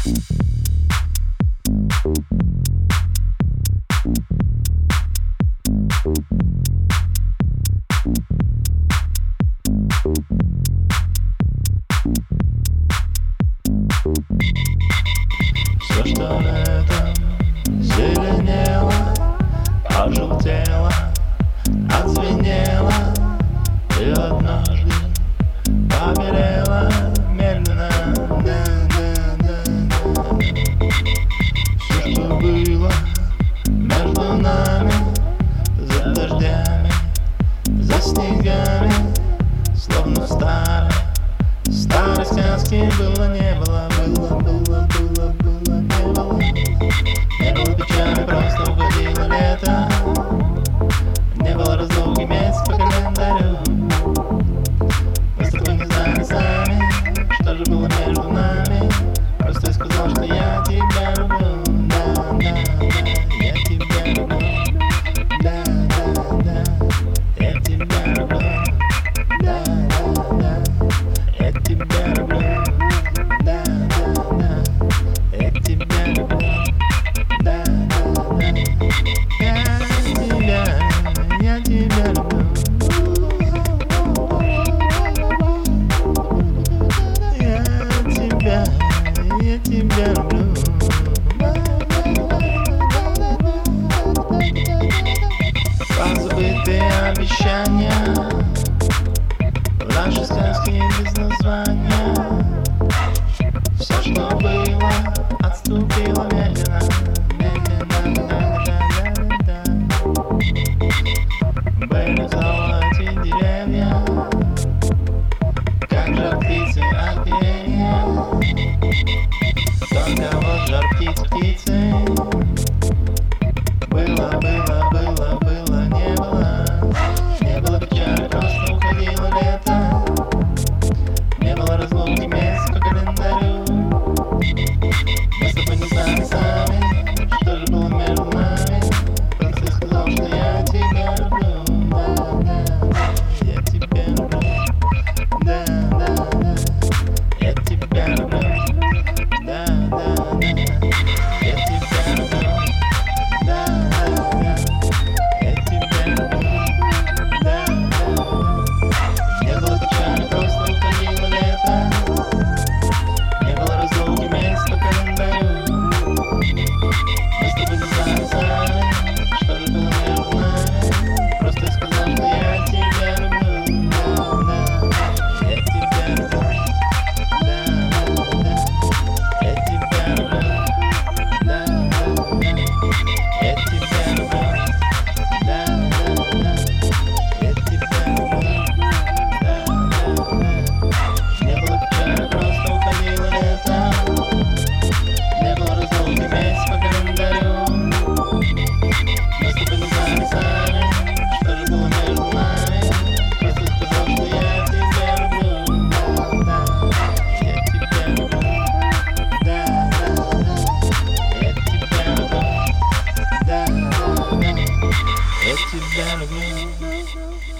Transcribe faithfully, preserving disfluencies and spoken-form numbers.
Все, что летом зеленело, пожелтело, отзвенело и однажды побелело медленно. Да, да, да, да. Все, что было между нами, за дождями, за снегами, словно в старой, старой сказке было, не было, было, было, было, было, не было. Не было печали, просто уходило лето. Не было разлуки месяц по календарю. Мы с тобой не знали сами, что же было между нами. Просто я сказал, что я тебя люблю. Да, да, да, я тебя люблю. Да, да, да, я тебя люблю. Да, да, да, я тебя люблю. Да, да, да, я тебя люблю. Да, да, да, я тебя, я тебя люблю. Я тебя, я тебя люблю. Позабытые обещания, наши сказки без названия. Все, что было, отступило медленно, медленно, да, да, да. Были в золоте деревья, как жар птицы от пения. Только вот жар птиц птицы. Было, было, было, было, не было. Не было печали, просто уходило лето. Не было разлуки месяц по календарю. Мы с тобой не знали сами, что же было между нами. Просто я сказал, что я тебя люблю. Да, да, я тебя люблю. Да, да, да, я тебя люблю. Да, да, да, я тебя люблю. Да, да, да, я тебя люблю. Да, да, да. Не было печали, просто уходило лето. Не было разлуки месяц по календарю. Мы с тобой не знали сами, что же было между нами. Просто я сказал, что я тебя люблю. Да, да, я тебя люблю. Да, да, да, я тебя люблю. Да, да, да, я тебя люблю. Да, да, да, я тебя люблю. Да, да, да. Не было печали, просто уходило лето. Не было разлуки месяц по календарю. Мы с тобой не знали сами, что же было между нами. Просто я сказал, что я тебя люблю. Да, да, я тебя люблю. Да, да, да, я тебя люблю. Да, да, да, я тебя люблю.